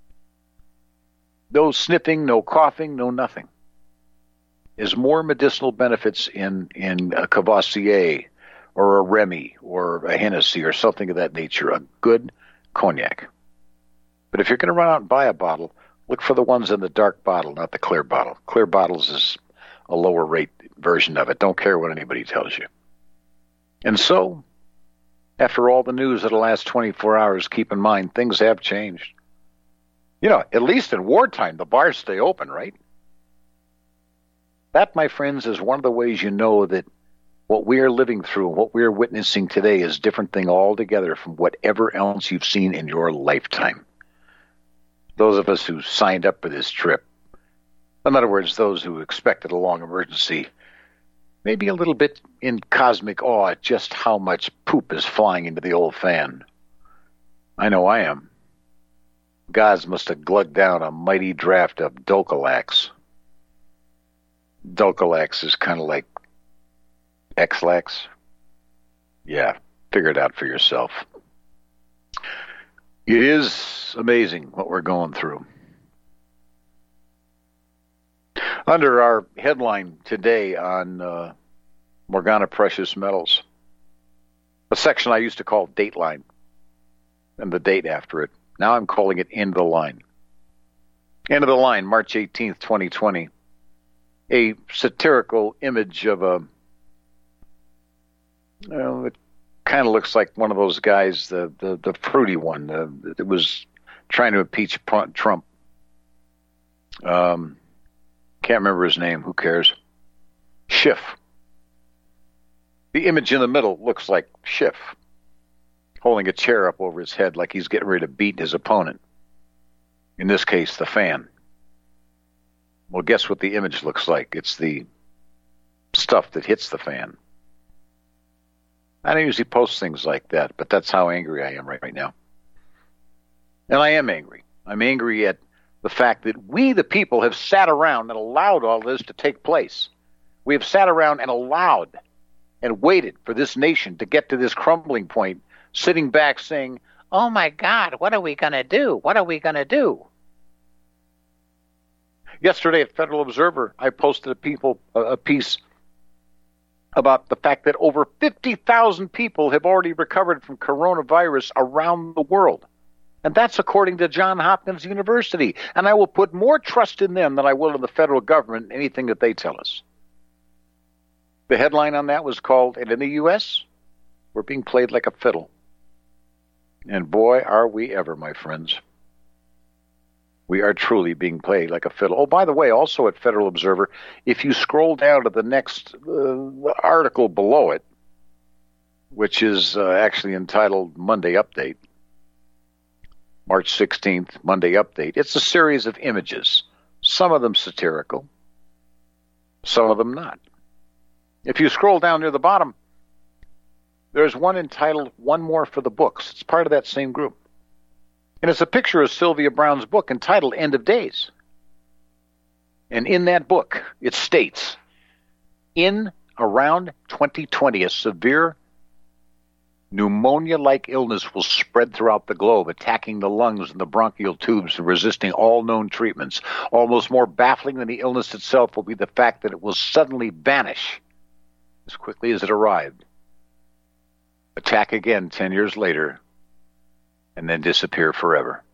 no sniffing, no coughing, no nothing. There's more medicinal benefits in, in a Cavassier or a Remy or a Hennessy or something of that nature, a good cognac. But if you're going to run out and buy a bottle, look for the ones in the dark bottle, not the clear bottle. Clear bottles is a lower rate version of it. Don't care what anybody tells you. And so, after all the news of the last twenty-four hours, keep in mind, things have changed. You know, at least in wartime, the bars stay open, right? That, my friends, is one of the ways you know that what we are living through, what we are witnessing today is a different thing altogether from whatever else you've seen in your lifetime. Those of us who signed up for this trip, in other words, those who expected a long emergency, maybe a little bit in cosmic awe at just how much poop is flying into the old fan. I know I am. Gods must have glugged down a mighty draft of Dulcolax. Dulcolax is kind of like X-Lax. Yeah, figure it out for yourself. It is amazing what we're going through. Under our headline today on uh, Morgana Precious Metals, a section I used to call Dateline, and the date after it. Now I'm calling it End of the Line. End of the Line, March eighteenth, twenty twenty. A satirical image of a, you know, it kind of looks like one of those guys, the the, the fruity one. Uh, it was trying to impeach Trump. Um, can't remember his name. Who cares? Schiff. The image in the middle looks like Schiff, holding a chair up over his head like he's getting ready to beat his opponent. In this case, the fan. Well, guess what the image looks like? It's the stuff that hits the fan. I don't usually post things like that, but that's how angry I am right, right now. And I am angry. I'm angry at the fact that we, the people, have sat around and allowed all this to take place. We have sat around and allowed and waited for this nation to get to this crumbling point, sitting back saying, oh, my God, what are we going to do? What are we going to do? Yesterday at Federal Observer, I posted a, people, a piece about the fact that over fifty thousand people have already recovered from coronavirus around the world. And that's according to Johns Hopkins University. And I will put more trust in them than I will in the federal government, anything that they tell us. The headline on that was called, and in the U S, we're being played like a fiddle. And boy, are we ever, my friends. We are truly being played like a fiddle. Oh, by the way, also at Federal Observer, if you scroll down to the next uh, article below it, which is uh, actually entitled Monday Update, March sixteenth, Monday Update, it's a series of images, some of them satirical, some of them not. If you scroll down near the bottom, there's one entitled One More for the Books. It's part of that same group. And it's a picture of Sylvia Browne's book entitled End of Days. And in that book, it states, in around twenty twenty, a severe pneumonia-like illness will spread throughout the globe, attacking the lungs and the bronchial tubes and resisting all known treatments. Almost more baffling than the illness itself will be the fact that it will suddenly vanish as quickly as it arrived, attack again ten years later, and then disappear forever.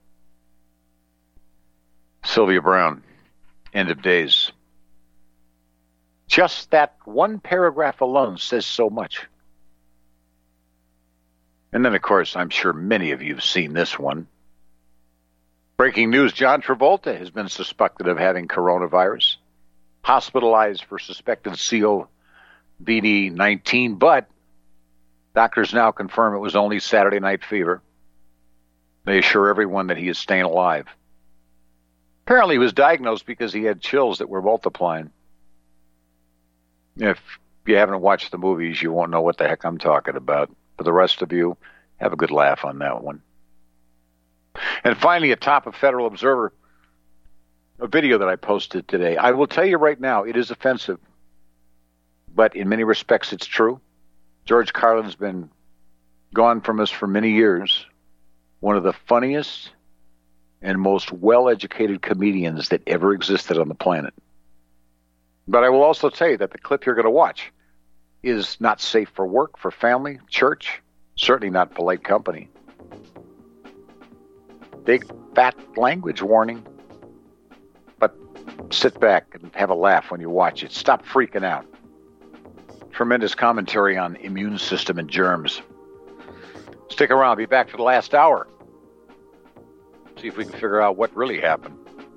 Sylvia Browne, End of Days. Just that one paragraph alone says so much. And then, of course, I'm sure many of you have seen this one. Breaking news, John Travolta has been suspected of having coronavirus, hospitalized for suspected C O V D nineteen, but doctors now confirm it was only Saturday night fever. They assure everyone that he is staying alive. Apparently he was diagnosed because he had chills that were multiplying. If you haven't watched the movies, you won't know what the heck I'm talking about. For the rest of you, have a good laugh on that one. And finally, atop of Federal Observer, a video that I posted today. I will tell you right now, it is offensive, but in many respects it's true. George Carlin's been gone from us for many years. One of the funniest and most well-educated comedians that ever existed on the planet. But I will also tell you that the clip you're going to watch is not safe for work, for family, church, certainly not polite company. Big, fat language warning. But sit back and have a laugh when you watch it. Stop freaking out. Tremendous commentary on immune system and germs. Stick around. I'll be back for the last hour. See if we can figure out what really happened.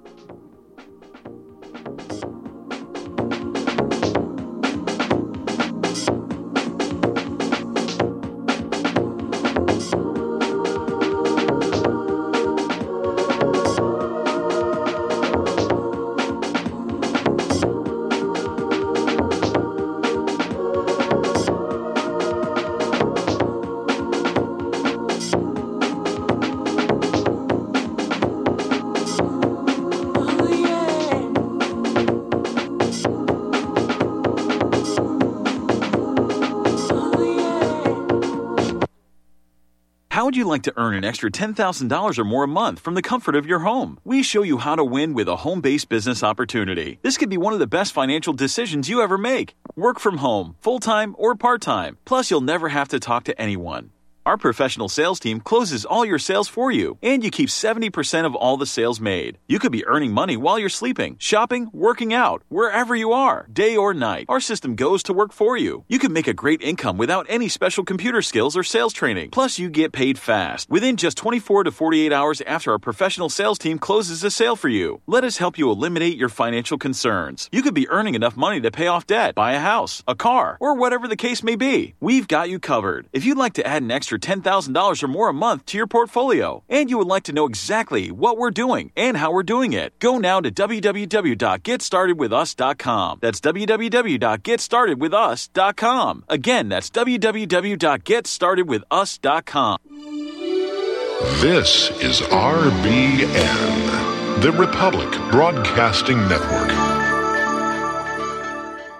How would you like to earn an extra ten thousand dollars or more a month from the comfort of your home? We show you how to win with a home-based business opportunity. This could be one of the best financial decisions you ever make. Work from home, full-time or part-time. Plus, you'll never have to talk to anyone. Our professional sales team closes all your sales for you, and you keep seventy percent of all the sales made. You could be earning money while you're sleeping, shopping, working out, wherever you are, day or night. Our system goes to work for you. You can make a great income without any special computer skills or sales training. Plus, you get paid fast, within just twenty-four to forty-eight hours after our professional sales team closes a sale for you. Let us help you eliminate your financial concerns. You could be earning enough money to pay off debt, buy a house, a car, or whatever the case may be. We've got you covered. If you'd like to add an extra ten thousand dollars or more a month to your portfolio, and you would like to know exactly what we're doing and how we're doing it, go now to w w w dot get started with us dot com. That's w w w dot get started with us dot com. Again, that's w w w dot get started with us dot com. This is R B N, the Republic Broadcasting Network.